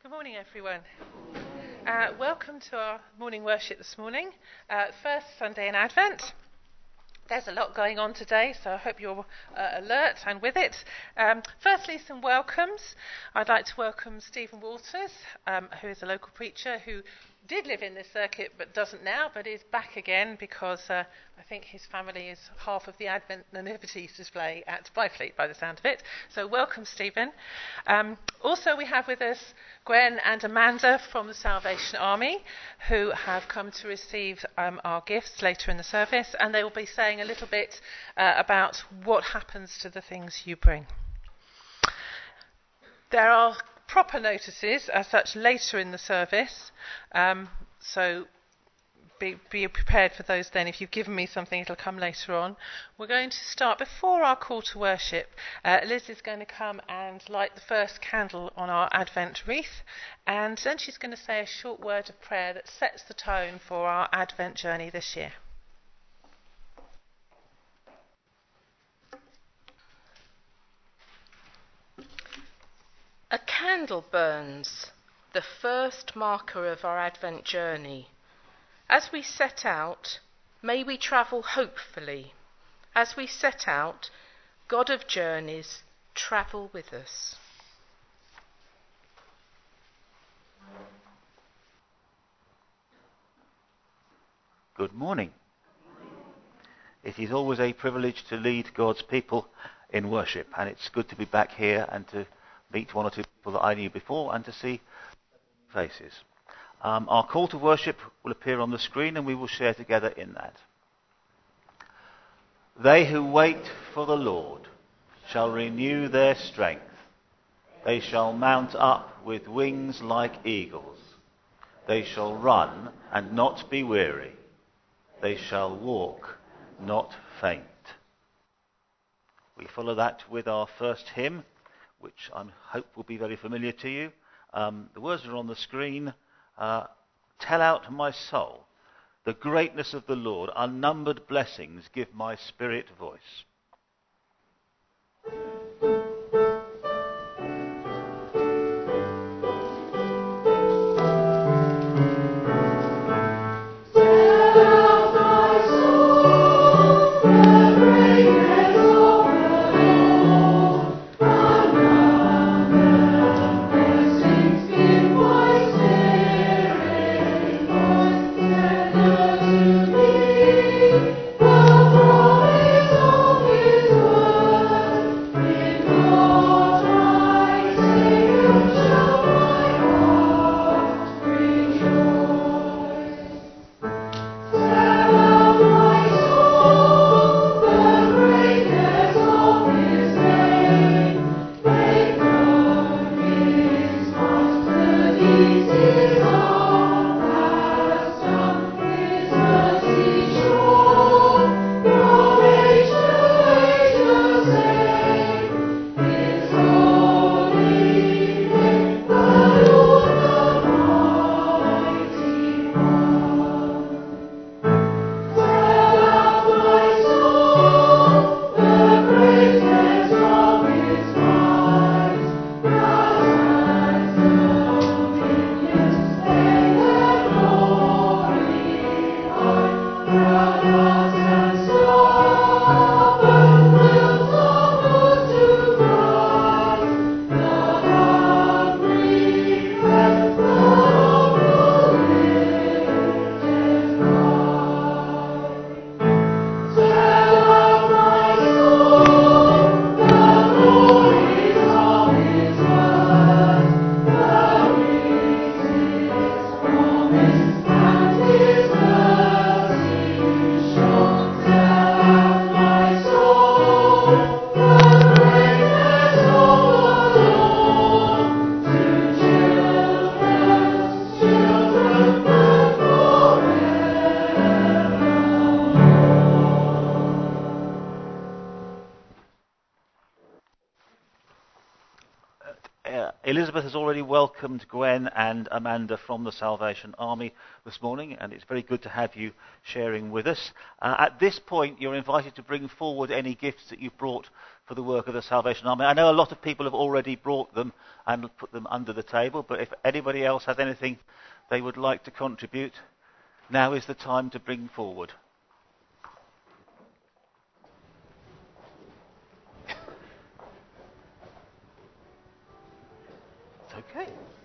Good morning, everyone. Welcome to our morning worship this morning. First Sunday in Advent. There's a lot going on today, so I hope you're alert and with it. Firstly, some welcomes. I'd like to welcome Stephen Walters, who is a local preacher who did live in this circuit but doesn't now, but is back again because I think his family is half of the Advent Nativities display at Byfleet by the sound of it. So welcome, Stephen. Also we have with us Gwen and Amanda from the Salvation Army, who have come to receive our gifts later in the service, and they will be saying a little bit about what happens to the things you bring. There are proper notices as such later in the service, so be prepared for those then. If you've given me something, it'll come later on. We're going to start before our call to worship. Liz is going to come and light the first candle on our Advent wreath, and then she's going to say a short word of prayer that sets the tone for our Advent journey this year. A candle burns, the first marker of our Advent journey. As we set out, may we travel hopefully. As we set out, God of journeys, travel with us. Good morning. It is always a privilege to lead God's people in worship, and it's good to be back here and to meet one or two people that I knew before and to see faces. Our call to worship will appear on the screen and we will share together in that. They who wait for the Lord shall renew their strength. They shall mount up with wings like eagles. They shall run and not be weary. They shall walk, not faint. We follow that with our first hymn, which I hope will be very familiar to you. The words are on the screen. Tell out my soul the greatness of the Lord. Unnumbered blessings give my spirit voice. Elizabeth has already welcomed Gwen and Amanda from the Salvation Army this morning, and it's very good to have you sharing with us. At this point, you're invited to bring forward any gifts that you've brought for the work of the Salvation Army. I know a lot of people have already brought them and put them under the table, but if anybody else has anything they would like to contribute, now is the time to bring forward. It's okay.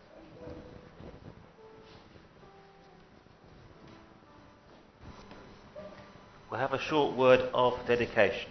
We'll have a short word of dedication.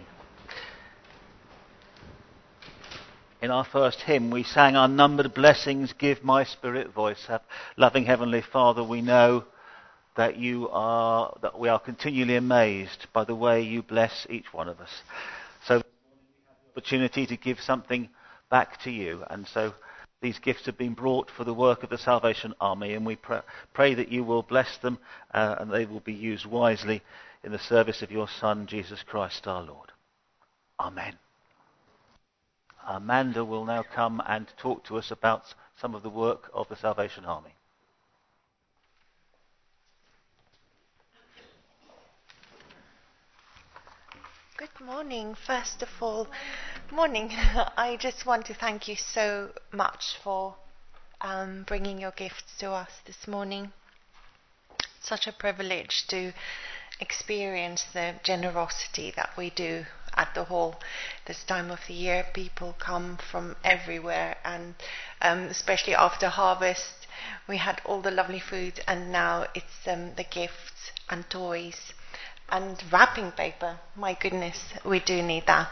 In our first hymn, we sang, "Unnumbered blessings give my spirit voice." Loving Heavenly Father, we know that we are continually amazed by the way you bless each one of us. So, opportunity to give something back to you, and so these gifts have been brought for the work of the Salvation Army, and we pray that you will bless them and they will be used wisely in the service of your Son, Jesus Christ our Lord. Amen. Amanda will now come and talk to us about some of the work of the Salvation Army. Good morning. First of all, morning. I just want to thank you so much for bringing your gifts to us this morning. Such a privilege to experience the generosity that we do at the hall this time of the year. People come from everywhere, and especially after harvest, we had all the lovely food, and now it's the gifts and toys and wrapping paper. My goodness, we do need that.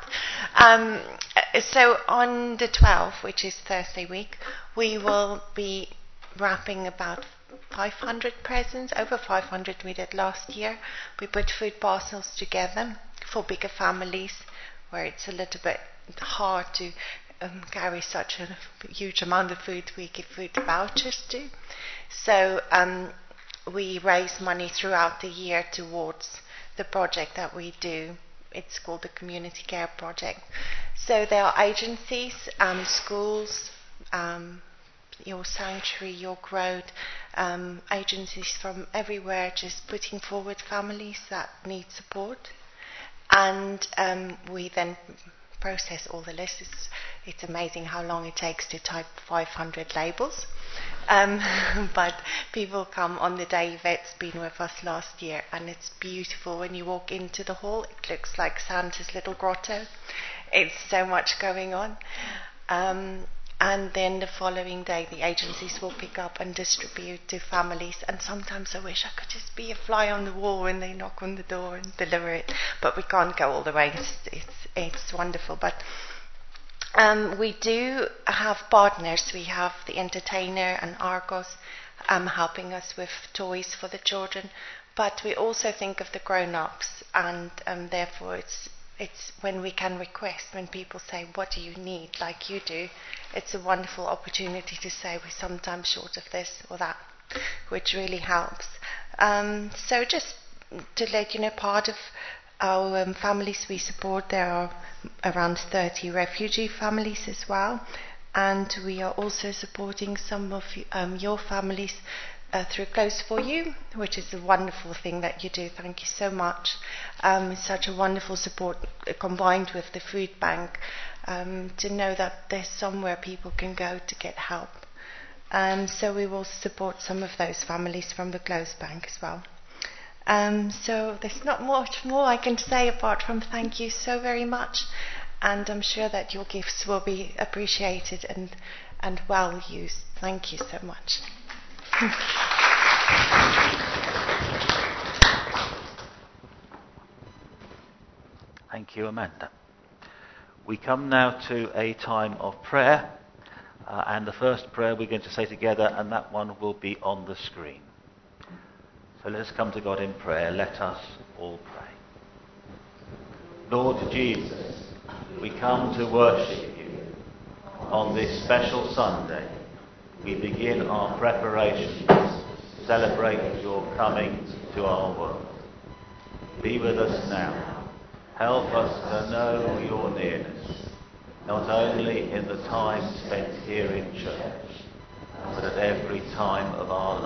So on the 12th, which is Thursday week, we will be wrapping about 500 presents, over 500 we did last year. We put food parcels together for bigger families where it's a little bit hard to carry such a huge amount of food. We give food vouchers to. So we raise money throughout the year towards the project that we do. It's called the Community Care Project. So there are agencies, schools, your sanctuary, your growth, agencies from everywhere just putting forward families that need support. And we then process all the lists. It's amazing how long it takes to type 500 labels. But people come on the day. Yvette's been with us last year, and it's beautiful. When you walk into the hall, it looks like Santa's little grotto. It's so much going on. And then the following day, the agencies will pick up and distribute to families. And sometimes I wish I could just be a fly on the wall when they knock on the door and deliver it. But we can't go all the way. It's wonderful. But we do have partners. We have the Entertainer and Argos helping us with toys for the children. But we also think of the grown-ups. And therefore it's when we can request, when people say, what do you need, like you do, it's a wonderful opportunity to say we're sometimes short of this or that, which really helps. So just to let you know, part of our families we support, there are around 30 refugee families as well, and we are also supporting some of your families through Close for You, which is a wonderful thing that you do. Thank you so much. It's such a wonderful support combined with the food bank to know that there's somewhere people can go to get help. So we will support some of those families from the Close Bank as well. So there's not much more I can say apart from thank you so very much, and I'm sure that your gifts will be appreciated and well used. Thank you so much. Thank you, Amanda. We come now to a time of prayer, and the first prayer we're going to say together, and that one will be on the screen. So let us come to God in prayer. Let us all pray. Lord Jesus, we come to worship you. On this special Sunday, we begin our preparations to celebrate your coming to our world. Be with us now. Help us to know your nearness, not only in the time spent here in church, but at every time of our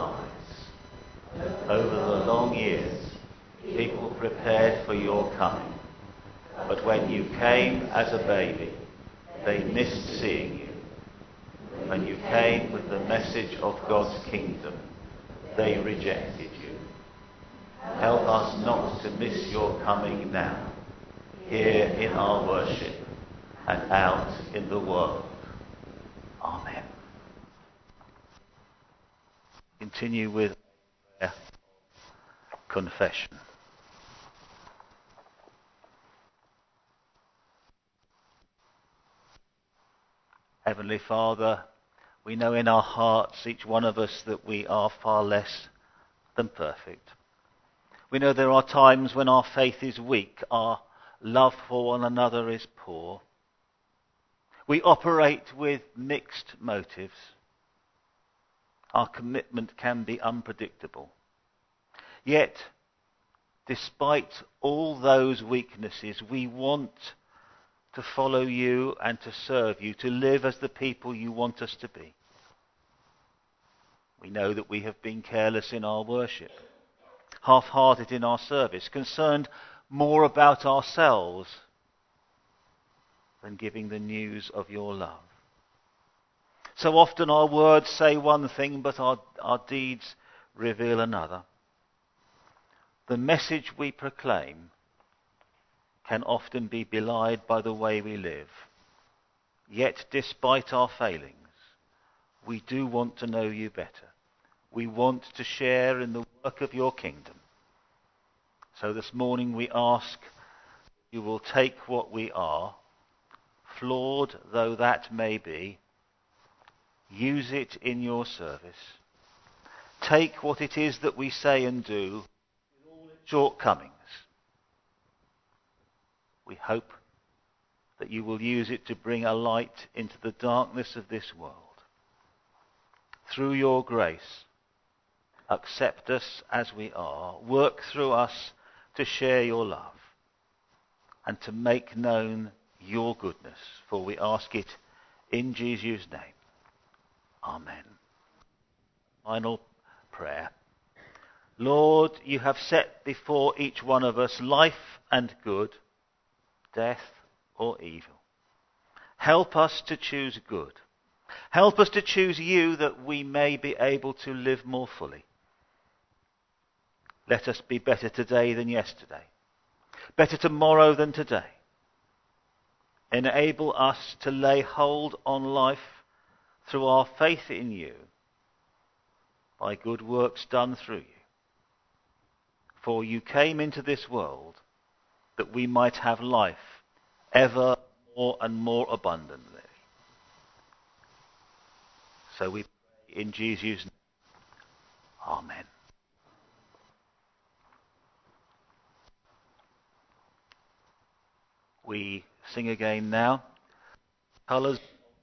lives. Over the long years, people prepared for your coming. But when you came as a baby, they missed seeing you. When you came with the message of God's kingdom, they rejected you. Help us not to miss your coming now, here in our worship and out in the world. Amen. Continue with confession. Heavenly Father, we know in our hearts, each one of us, that we are far less than perfect. We know there are times when our faith is weak, our love for one another is poor. We operate with mixed motives. Our commitment can be unpredictable. Yet, despite all those weaknesses, we want to follow you and to serve you, to live as the people you want us to be. We know that we have been careless in our worship, half-hearted in our service, concerned more about ourselves than giving the news of your love. So often our words say one thing, but our deeds reveal another. The message we proclaim can often be belied by the way we live. Yet, despite our failings, we do want to know you better. We want to share in the work of your kingdom. So this morning we ask you will take what we are, flawed though that may be, use it in your service. Take what it is that we say and do, with all its shortcomings. We hope that you will use it to bring a light into the darkness of this world. Through your grace, accept us as we are. Work through us to share your love and to make known your goodness. For we ask it in Jesus' name. Amen. Final prayer. Lord, you have set before each one of us life and good, death or evil. Help us to choose good. Help us to choose you, that we may be able to live more fully. Let us be better today than yesterday, better tomorrow than today. Enable us to lay hold on life through our faith in you, by good works done through you. For you came into this world that we might have life ever more and more abundantly. So we pray in Jesus' name. Amen. We sing again now. Colours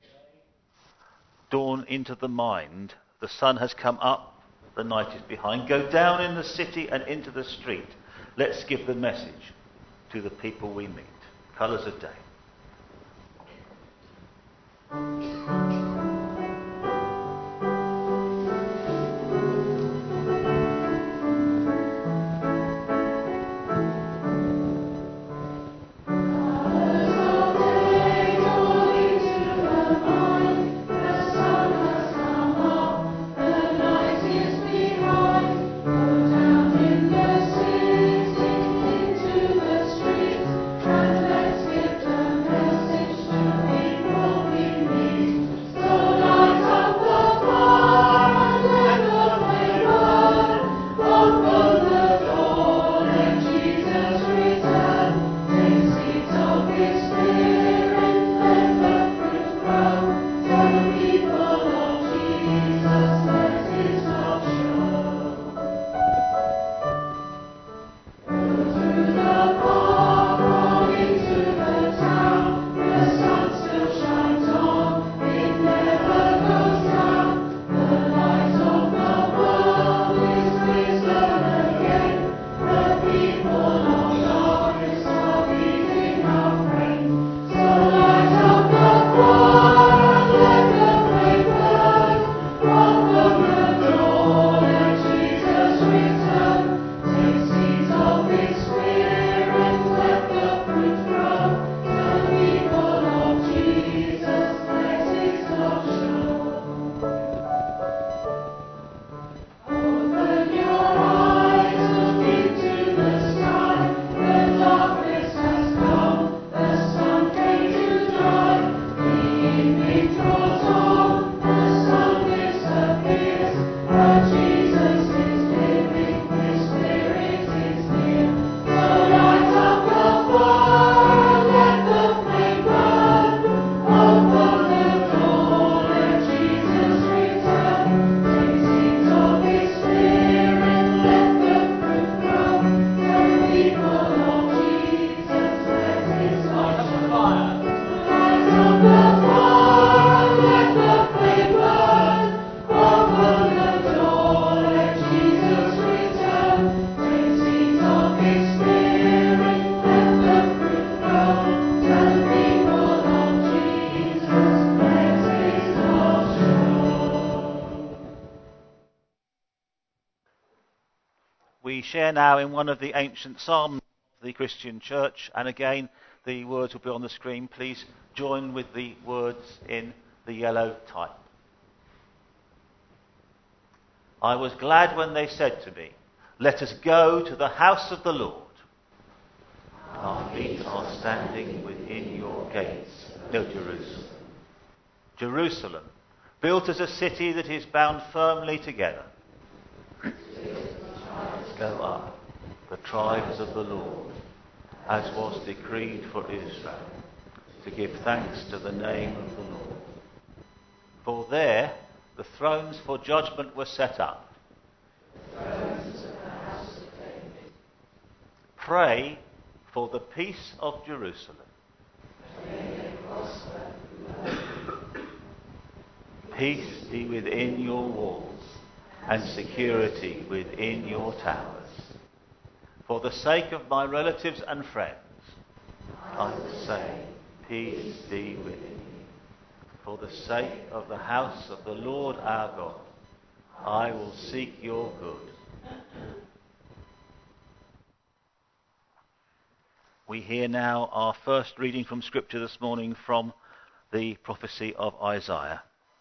dawn into the mind. The sun has come up, the night is behind. Go down in the city and into the street. Let's give the message to the people we meet. Colours of day. We share now in one of the ancient psalms of the Christian church, and again the words will be on the screen. Please join with the words in the yellow type. I was glad when they said to me, "Let us go to the house of the Lord." Our feet are standing within your gates, O Jerusalem. Jerusalem, built as a city that is bound firmly together. Go up, the tribes of the Lord, as was decreed for Israel, to give thanks to the name of the Lord. For there the thrones for judgment were set up. Pray for the peace of Jerusalem. Peace be within your walls, and security within your towers. For the sake of my relatives and friends, I will say, peace be with you. For the sake of the house of the Lord our God, I will seek your good. We hear now our first reading from Scripture this morning from the prophecy of Isaiah.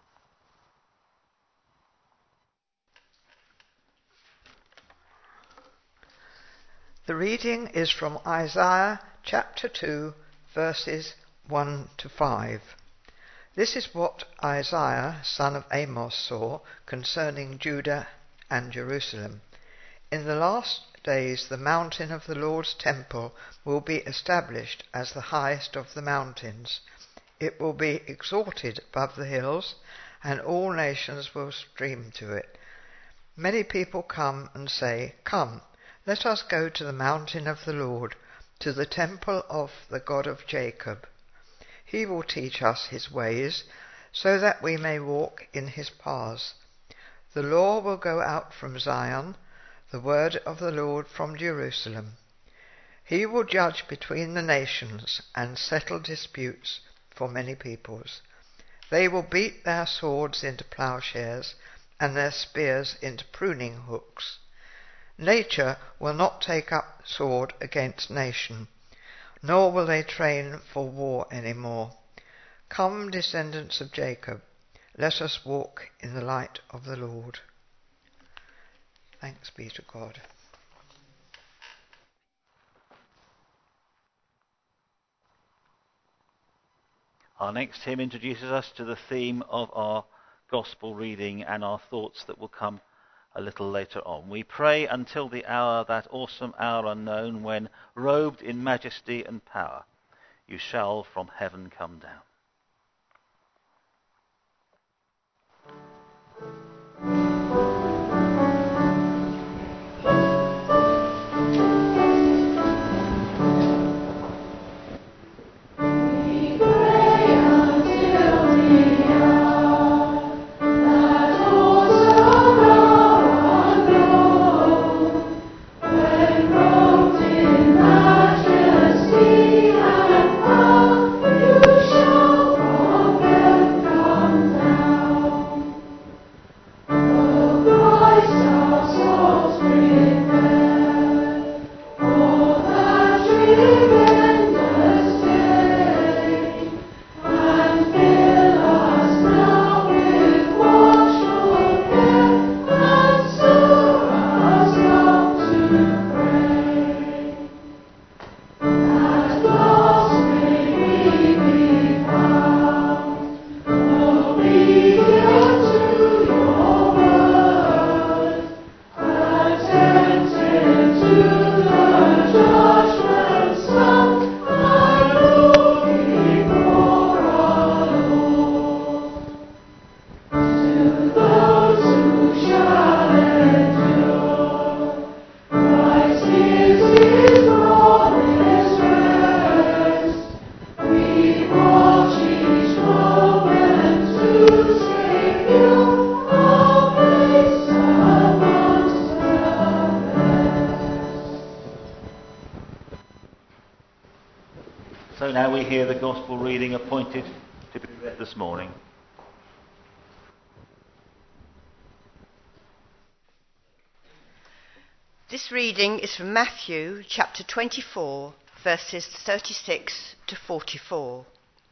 The reading is from Isaiah chapter 2, verses 1 to 5. This is what Isaiah, son of Amos, saw concerning Judah and Jerusalem. In the last days the mountain of the Lord's temple will be established as the highest of the mountains. It will be exalted above the hills, and all nations will stream to it. Many people come and say, "Come, let us go to the mountain of the Lord, to the temple of the God of Jacob. He will teach us his ways, so that we may walk in his paths. The law will go out from Zion, the word of the Lord from Jerusalem. He will judge between the nations and settle disputes for many peoples. They will beat their swords into plowshares and their spears into pruning hooks. Nature will not take up sword against nation, nor will they train for war any more. Come, descendants of Jacob, let us walk in the light of the Lord." Thanks be to God. Our next hymn introduces us to the theme of our gospel reading and our thoughts that will come a little later on. We pray until the hour, that awesome hour unknown, when, robed in majesty and power, you shall from heaven come down. So now we hear the gospel reading appointed to be read this morning. This reading is from Matthew chapter 24, verses 36 to 44.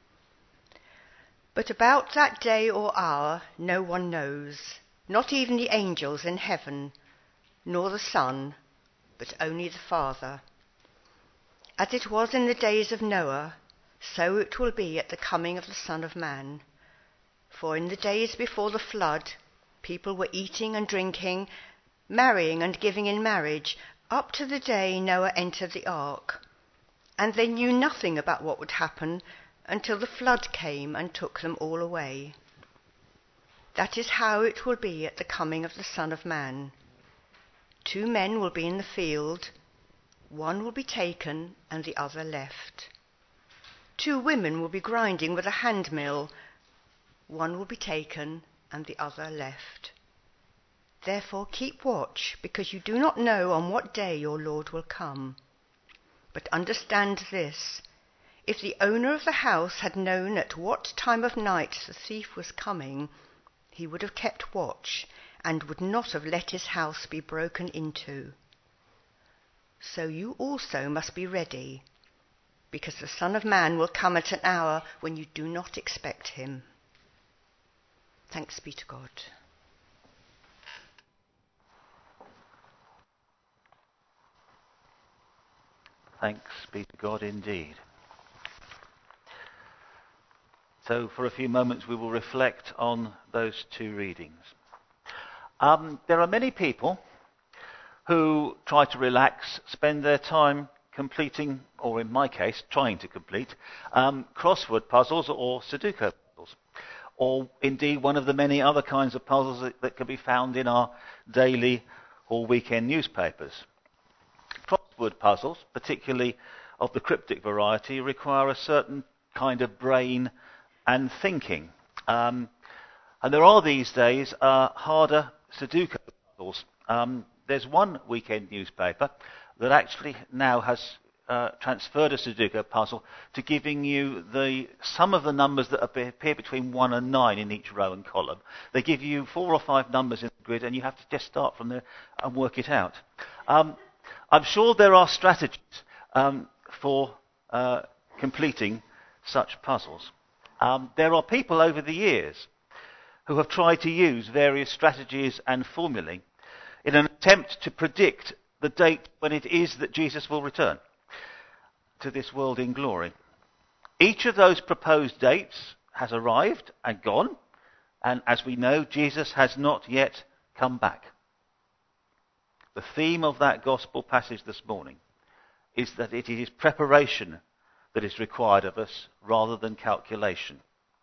But about that day or hour no one knows, not even the angels in heaven, nor the Son, but only the Father. As it was in the days of Noah, so it will be at the coming of the Son of Man. For in the days before the flood, people were eating and drinking, marrying and giving in marriage, up to the day Noah entered the ark. And they knew nothing about what would happen until the flood came and took them all away. That is how it will be at the coming of the Son of Man. 2 men will be in the field, one will be taken and the other left. 2 women will be grinding with a hand mill, one will be taken and the other left. Therefore keep watch, because you do not know on what day your Lord will come. But understand this, if the owner of the house had known at what time of night the thief was coming, he would have kept watch and would not have let his house be broken into. So you also must be ready, because the Son of Man will come at an hour when you do not expect him. Thanks be to God. Thanks be to God indeed. So for a few moments we will reflect on those 2 readings. There are many people who try to relax, spend their time completing, or in my case, trying to complete, crossword puzzles or Sudoku puzzles, or indeed one of the many other kinds of puzzles that can be found in our daily or weekend newspapers. Crossword puzzles, particularly of the cryptic variety, require a certain kind of brain and thinking. And there are these days harder Sudoku puzzles. There's one weekend newspaper that actually now has transferred a Sudoku puzzle to giving you the sum of the numbers that appear between 1 and 9 in each row and column. They give you 4 or 5 numbers in the grid, and you have to just start from there and work it out. I'm sure there are strategies for completing such puzzles. There are people over the years who have tried to use various strategies and formulae in an attempt to predict the date when it is that Jesus will return to this world in glory. Each of those proposed dates has arrived and gone, and as we know, Jesus has not yet come back. The theme of that gospel passage this morning is that it is preparation that is required of us rather than calculation.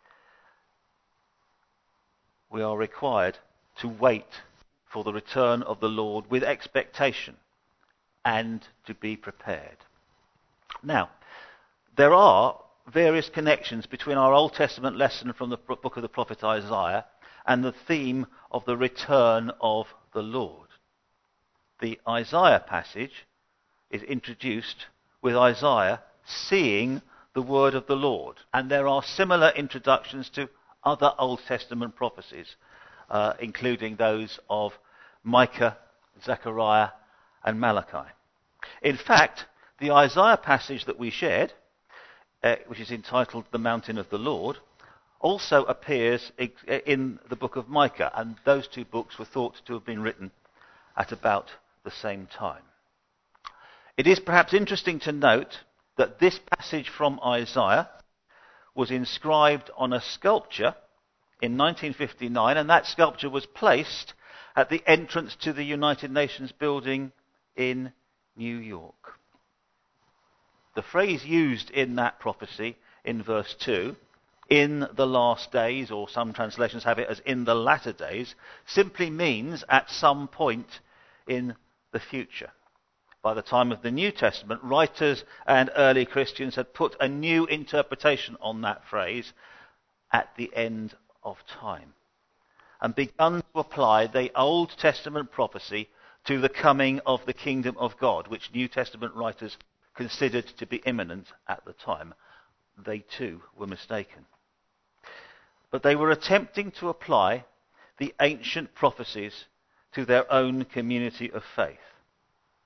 We are required to wait for the return of the Lord with expectation and to be prepared. Now, there are various connections between our Old Testament lesson from the book of the prophet Isaiah and the theme of the return of the Lord. The Isaiah passage is introduced with Isaiah seeing the word of the Lord, and there are similar introductions to other Old Testament prophecies, including those of Micah, Zechariah, and Malachi. In fact, the Isaiah passage that we shared, which is entitled The Mountain of the Lord, also appears in the book of Micah, and those 2 books were thought to have been written at about the same time. It is perhaps interesting to note that this passage from Isaiah was inscribed on a sculpture in 1959, and that sculpture was placed at the entrance to the United Nations building in New York. The phrase used in that prophecy in verse 2, in the last days, or some translations have it as in the latter days, simply means at some point in the future. By the time of the New Testament, writers and early Christians had put a new interpretation on that phrase, at the end of time, and begun to apply the Old Testament prophecy to the coming of the kingdom of God, which New Testament writers considered to be imminent at the time. They too were mistaken. But they were attempting to apply the ancient prophecies to their own community of faith.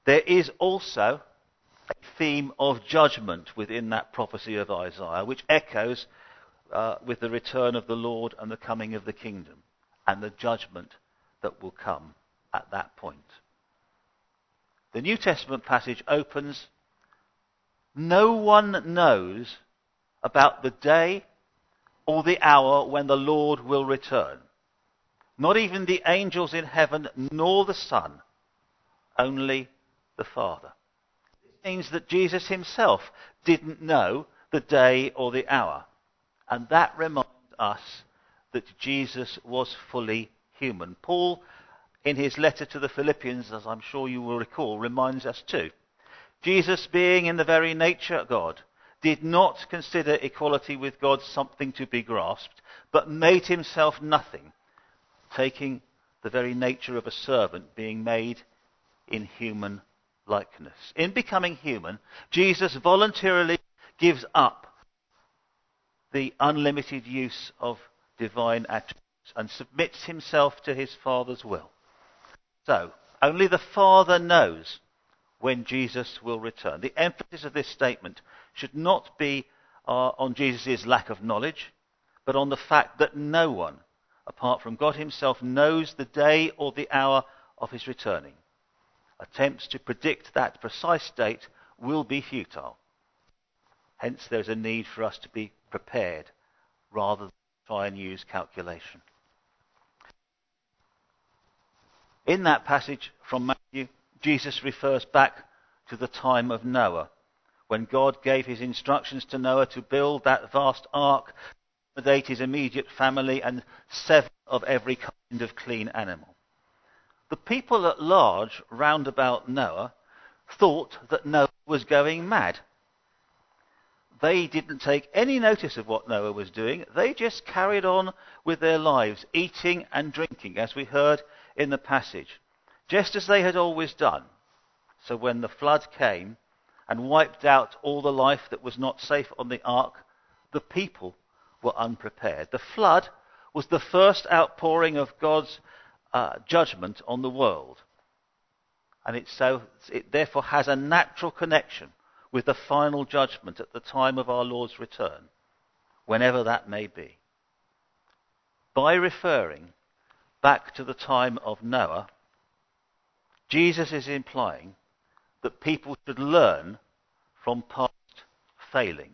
there is also a theme of judgment within that prophecy of Isaiah, which echoes with the return of the Lord and the coming of the kingdom, and the judgment that will come at that point. The New Testament passage opens, "No one knows about the day or the hour when the Lord will return. Not even the angels in heaven, nor the Son, only the Father." It means that Jesus himself didn't know the day or the hour. And that reminds us that Jesus was fully human. Paul, in his letter to the Philippians, as I'm sure you will recall, reminds us too. Jesus, being in the very nature God, did not consider equality with God something to be grasped, but made himself nothing, taking the very nature of a servant, being made in human likeness. In becoming human, Jesus voluntarily gives up the unlimited use of divine attributes and submits himself to his Father's will. So, only the Father knows when Jesus will return. The emphasis of this statement should not be on Jesus' lack of knowledge, but on the fact that no one, apart from God himself, knows the day or the hour of his returning. Attempts to predict that precise date will be futile. Hence, there's a need for us to be prepared rather than try and use calculation. In that passage from Matthew, Jesus refers back to the time of Noah, when God gave his instructions to Noah to build that vast ark, accommodate his immediate family, and 7 of every kind of clean animal. The people at large round about Noah thought that Noah was going mad. They didn't take any notice of what Noah was doing. They just carried on with their lives, eating and drinking, as we heard in the passage, just as they had always done. So when the flood came and wiped out all the life that was not safe on the ark, the people were unprepared. The flood was the first outpouring of God's judgment on the world. And it therefore has a natural connection with the final judgment at the time of our Lord's return, whenever that may be. By referring back to the time of Noah, Jesus is implying that people should learn from past failings.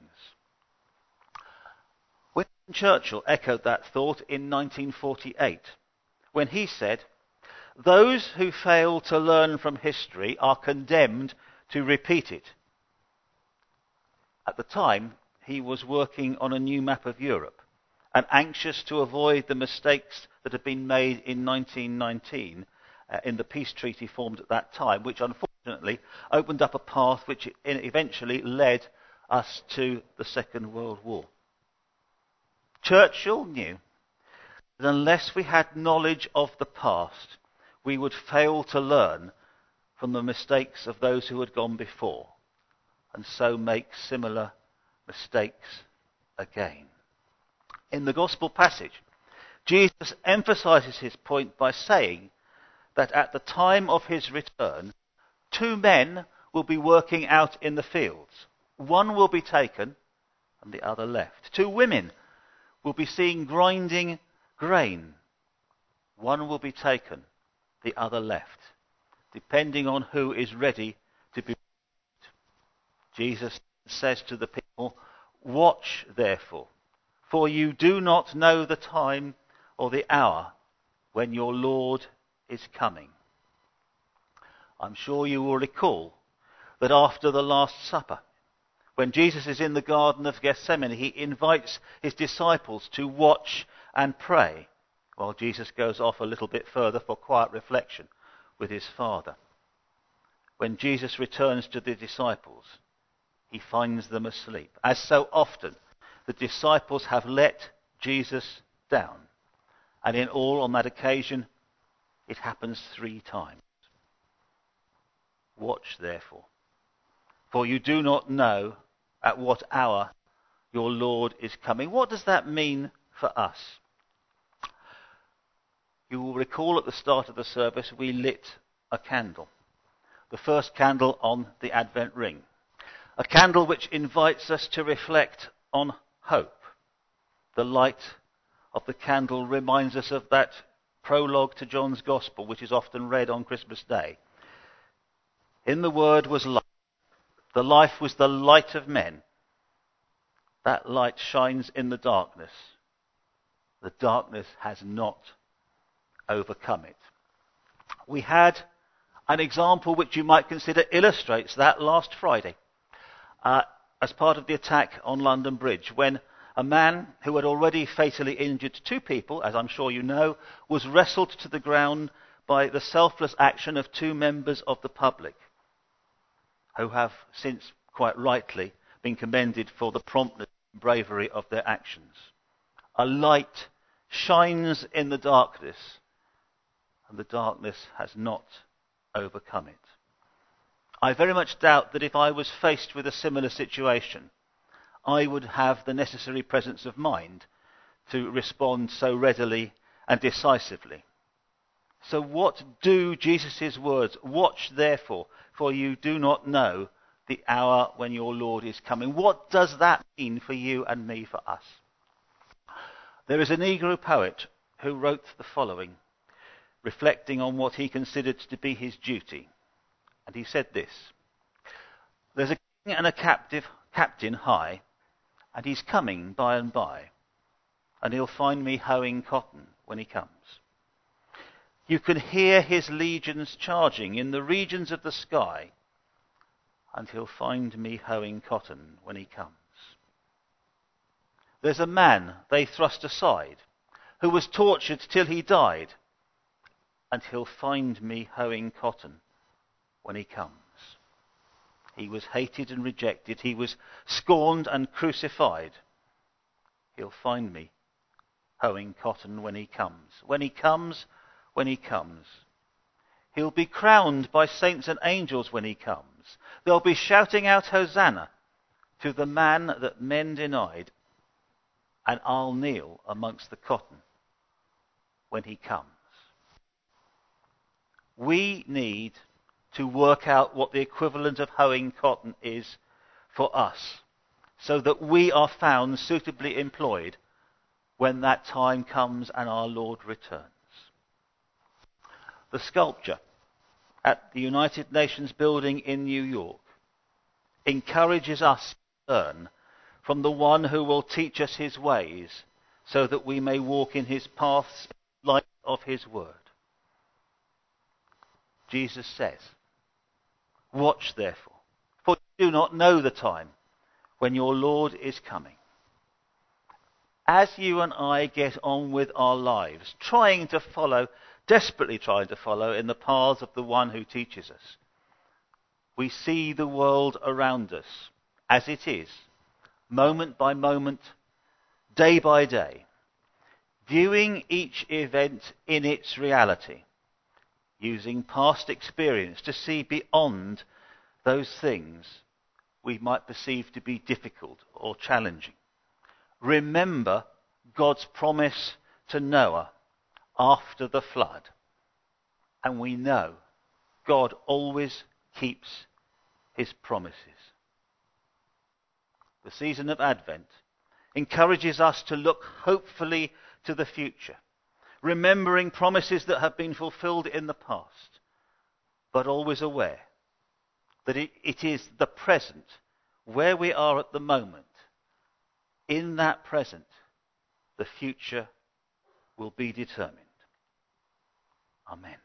Winston Churchill echoed that thought in 1948 when he said, "Those who fail to learn from history are condemned to repeat it." At the time, he was working on a new map of Europe and anxious to avoid the mistakes that had been made in 1919 in the peace treaty formed at that time, which unfortunately opened up a path which eventually led us to the Second World War. Churchill knew that unless we had knowledge of the past, we would fail to learn from the mistakes of those who had gone before, and so make similar mistakes again. In the Gospel passage, Jesus emphasizes his point by saying that at the time of his return, 2 men will be working out in the fields. One will be taken and the other left. 2 women will be seen grinding grain. One will be taken, the other left, depending on who is ready to be saved. Jesus says to the people, "Watch therefore, for you do not know the time or the hour when your Lord is coming." I'm sure you will recall that after the Last Supper, when Jesus is in the Garden of Gethsemane, he invites his disciples to watch and pray, while Jesus goes off a little bit further for quiet reflection with his Father. When Jesus returns to the disciples, he finds them asleep. As so often, the disciples have let Jesus down. And in all, on that occasion, it happens 3 times. Watch, therefore, for you do not know at what hour your Lord is coming. What does that mean for us? You will recall at the start of the service we lit a candle. the first candle on the Advent ring. A candle which invites us to reflect on hope. The light of the candle reminds us of that prologue to John's Gospel, which is often read on Christmas Day. In the Word was life. The life was the light of men. That light shines in the darkness. The darkness has not overcome it. We had an example which you might consider illustrates that last Friday, as part of the attack on London Bridge, when a man who had already fatally injured two people, as I'm sure you know, was wrestled to the ground by the selfless action of two members of the public, who have since, quite rightly, been commended for the promptness and bravery of their actions. A light shines in the darkness, and the darkness has not overcome it. I very much doubt that if I was faced with a similar situation, I would have the necessary presence of mind to respond so readily and decisively. So what do Jesus' words, "Watch therefore, for you do not know the hour when your Lord is coming"? What does that mean for you and me, for us? There is a Negro poet who wrote the following, reflecting on what he considered to be his duty. And he said this: "There's a king and a captain high, and he's coming by and by, and he'll find me hoeing cotton when he comes. You can hear his legions charging in the regions of the sky, and he'll find me hoeing cotton when he comes. There's a man they thrust aside, who was tortured till he died, and he'll find me hoeing cotton when he comes. He was hated and rejected. He was scorned and crucified. He'll find me hoeing cotton when he comes. When he comes, when he comes. He'll be crowned by saints and angels when he comes. They'll be shouting out Hosanna to the man that men denied, and I'll kneel amongst the cotton when he comes." We need to work out what the equivalent of hoeing cotton is for us, so that we are found suitably employed when that time comes and our Lord returns. The sculpture at the United Nations building in New York encourages us to learn from the one who will teach us his ways, so that we may walk in his paths in the light of his word. Jesus says, "Watch therefore, for you do not know the time when your Lord is coming." As you and I get on with our lives, desperately trying to follow in the paths of the one who teaches us, we see the world around us as it is, moment by moment, day by day, viewing each event in its reality, using past experience to see beyond those things we might perceive to be difficult or challenging. Remember God's promise to Noah after the flood, and we know God always keeps his promises. The season of Advent encourages us to look hopefully to the future, remembering promises that have been fulfilled in the past, but always aware that it is the present, where we are at the moment. In that present, the future will be determined. Amen.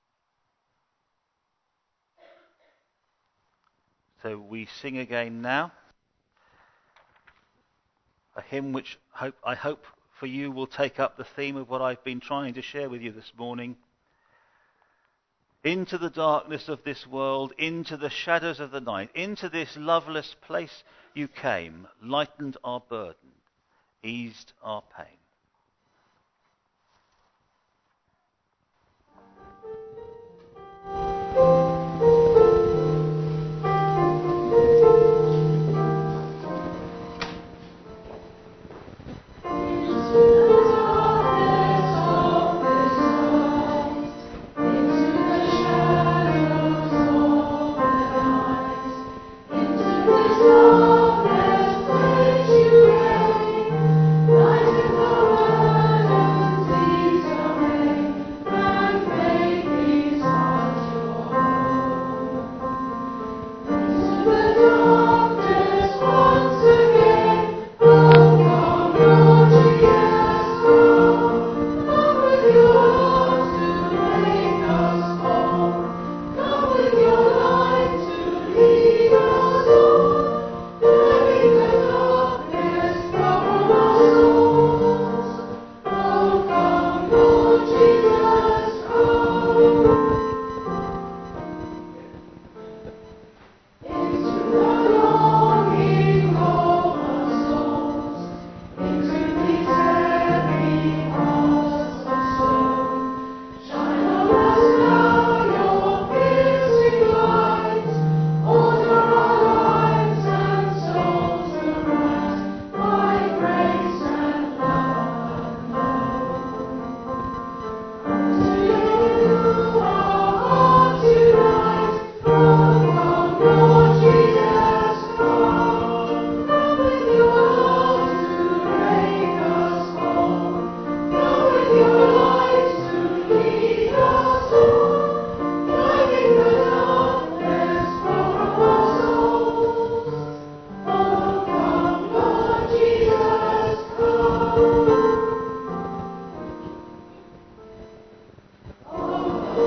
So we sing again now a hymn which I hope for you will take up the theme of what I've been trying to share with you this morning. Into the darkness of this world, into the shadows of the night, into this loveless place you came, lightened our burden, eased our pain.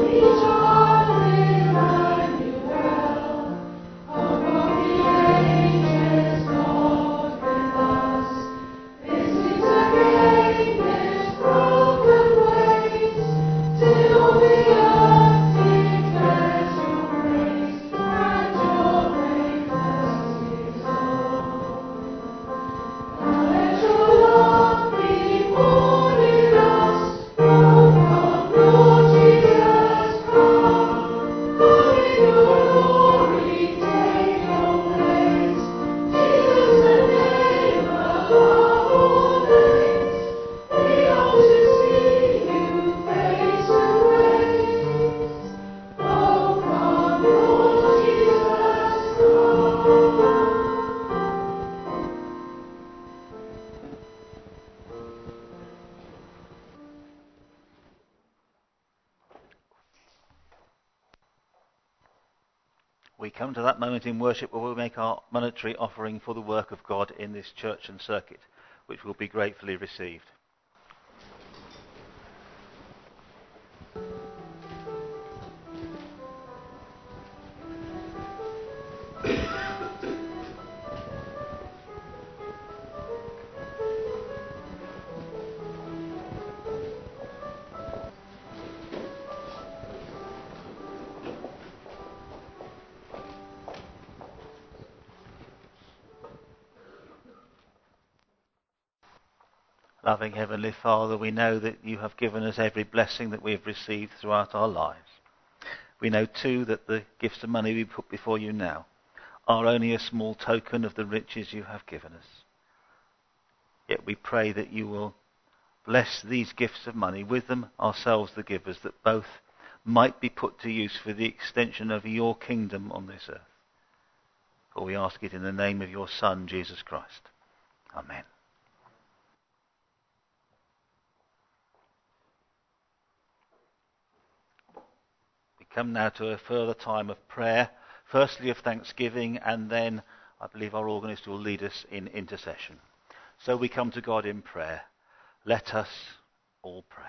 We come to that moment in worship where we make our monetary offering for the work of God in this church and circuit, which will be gratefully received. Loving Heavenly Father, we know that you have given us every blessing that we have received throughout our lives. We know too that the gifts of money we put before you now are only a small token of the riches you have given us. Yet we pray that you will bless these gifts of money, with them ourselves the givers, that both might be put to use for the extension of your kingdom on this earth. For we ask it in the name of your Son, Jesus Christ. Amen. Come now to a further time of prayer, firstly of thanksgiving, and then I believe our organist will lead us in intercession. So we come to God in prayer. Let us all pray.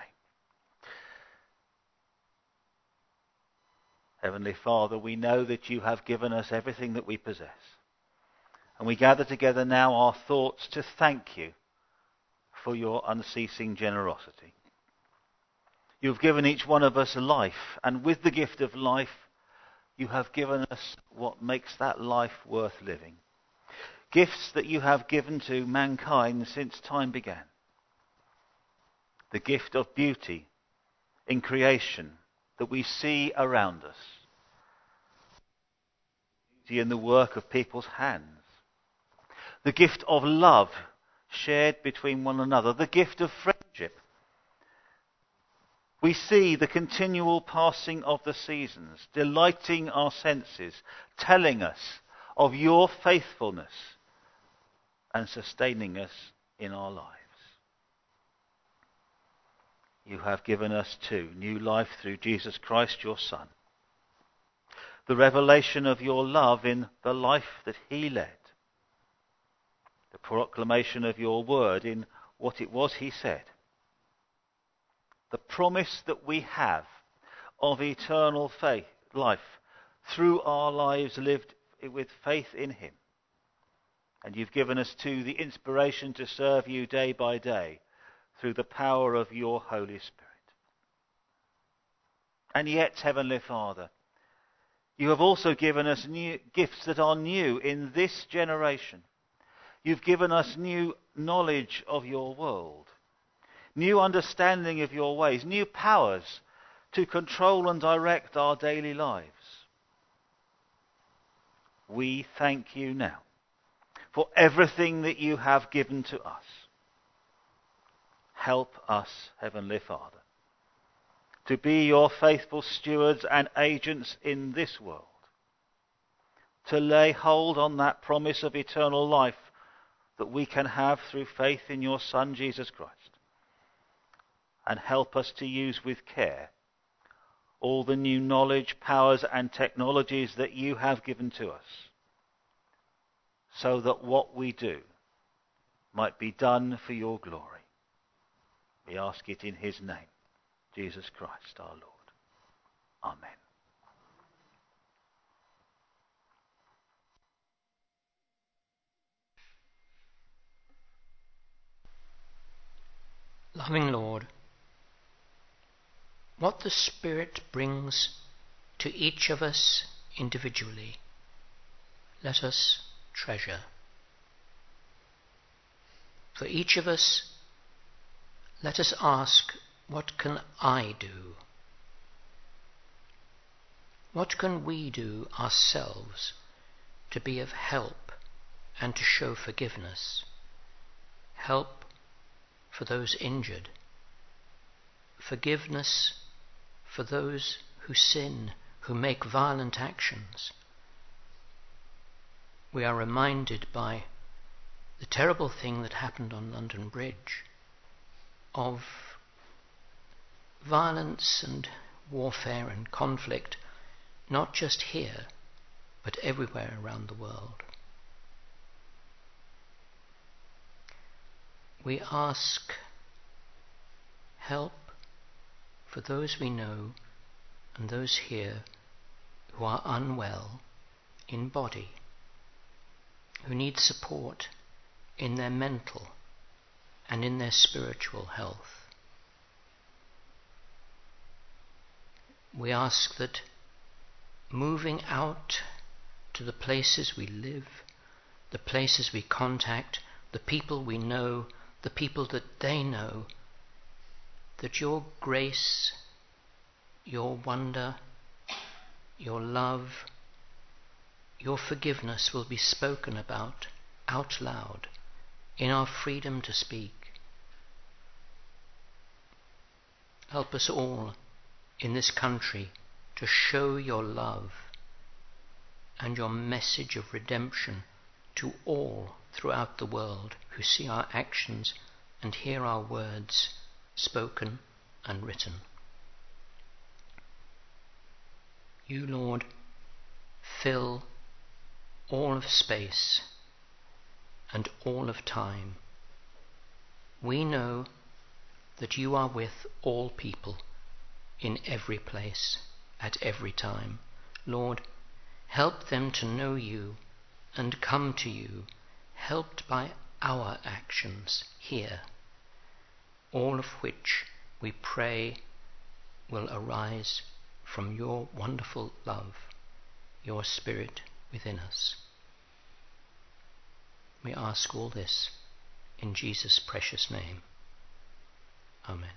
Heavenly Father, we know that you have given us everything that we possess. And we gather together now our thoughts to thank you for your unceasing generosity. You've given each one of us life, and with the gift of life, you have given us what makes that life worth living. Gifts that you have given to mankind since time began. The gift of beauty in creation that we see around us. Beauty in the work of people's hands. The gift of love shared between one another. The gift of friendship. We see the continual passing of the seasons, delighting our senses, telling us of your faithfulness and sustaining us in our lives. You have given us too new life through Jesus Christ, your Son. The revelation of your love in the life that he led. The proclamation of your word in what it was he said. The promise that we have of eternal life through our lives lived with faith in him. And you've given us too the inspiration to serve you day by day through the power of your Holy Spirit. And yet, Heavenly Father, you have also given us new gifts that are new in this generation. You've given us new knowledge of your world. New understanding of your ways, new powers to control and direct our daily lives. We thank you now for everything that you have given to us. Help us, Heavenly Father, to be your faithful stewards and agents in this world, to lay hold on that promise of eternal life that we can have through faith in your Son, Jesus Christ. And help us to use with care all the new knowledge, powers and technologies that you have given to us, so that what we do might be done for your glory. We ask it in his name, Jesus Christ our Lord. Amen. Loving Lord, what the Spirit brings to each of us individually, let us treasure. For each of us, let us ask, what can I do? What can we do ourselves to be of help and to show forgiveness? Help for those injured, forgiveness for those who sin, who make violent actions. We are reminded by the terrible thing that happened on London Bridge of violence and warfare and conflict, not just here, but everywhere around the world. We ask help for those we know and those here who are unwell in body, who need support in their mental and in their spiritual health. We ask that moving out to the places we live, the places we contact, the people we know, the people that they know, that your grace, your wonder, your love, your forgiveness will be spoken about out loud in our freedom to speak. Help us all in this country to show your love and your message of redemption to all throughout the world who see our actions and hear our words spoken and written. You, Lord, fill all of space and all of time. We know that you are with all people in every place at every time. Lord, help them to know you and come to you, helped by our actions here, all of which we pray will arise from your wonderful love, your Spirit within us. We ask all this in Jesus' precious name. Amen.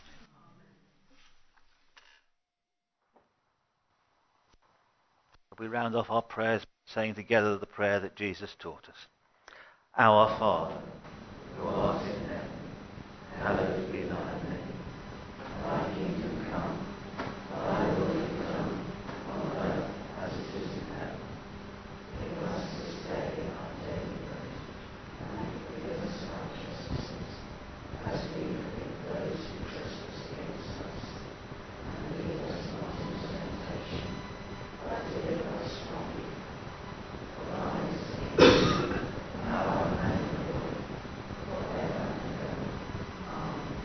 We round off our prayers saying together the prayer that Jesus taught us. Our Father, who art in heaven, hallowed be thy name. Thy kingdom come, thy will be done, on earth as it is in heaven. Give us this day our daily bread, and forgive us our trespasses, as we forgive those who trespass against us. And lead us not into temptation, but deliver us from evil. For thine is the kingdom, power, and glory, forever and ever. Amen.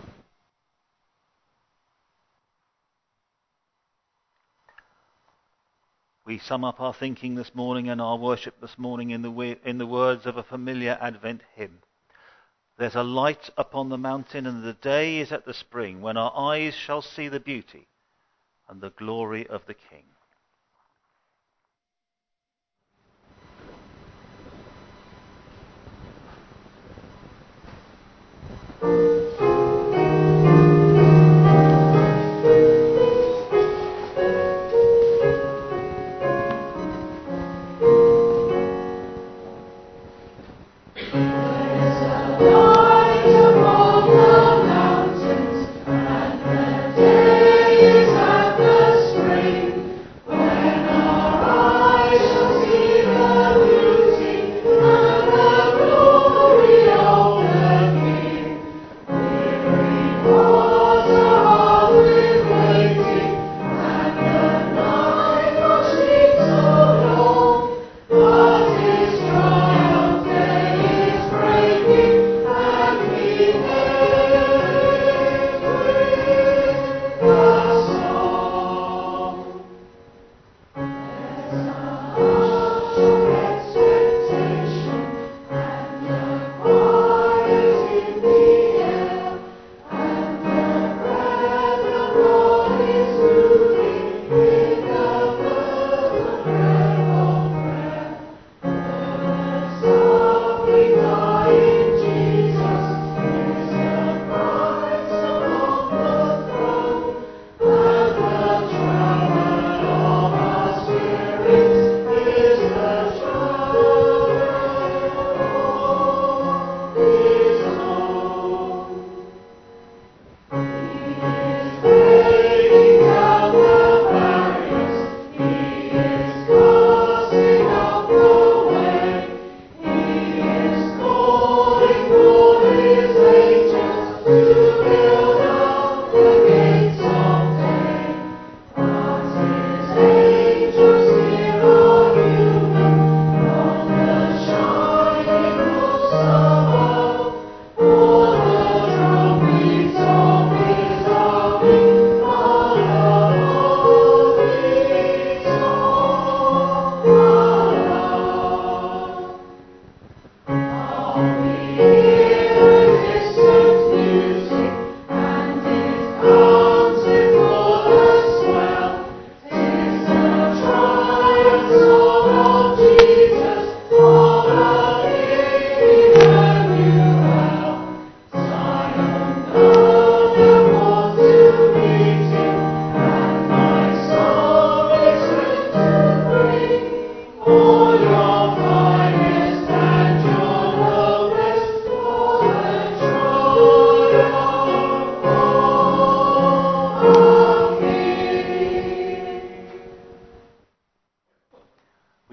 We sum up our thinking this morning and our worship this morning in the words of a familiar Advent hymn. There's a light upon the mountain, and the day is at the spring, when our eyes shall see the beauty and the glory of the King.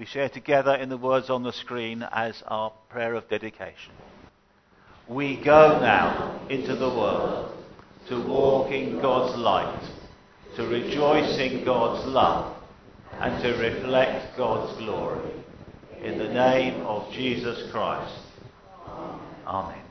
share together in the words on the screen as our prayer of dedication. We go now into the world to walk in God's light, to rejoice in God's love, and to reflect God's glory. In the name of Jesus Christ. Amen.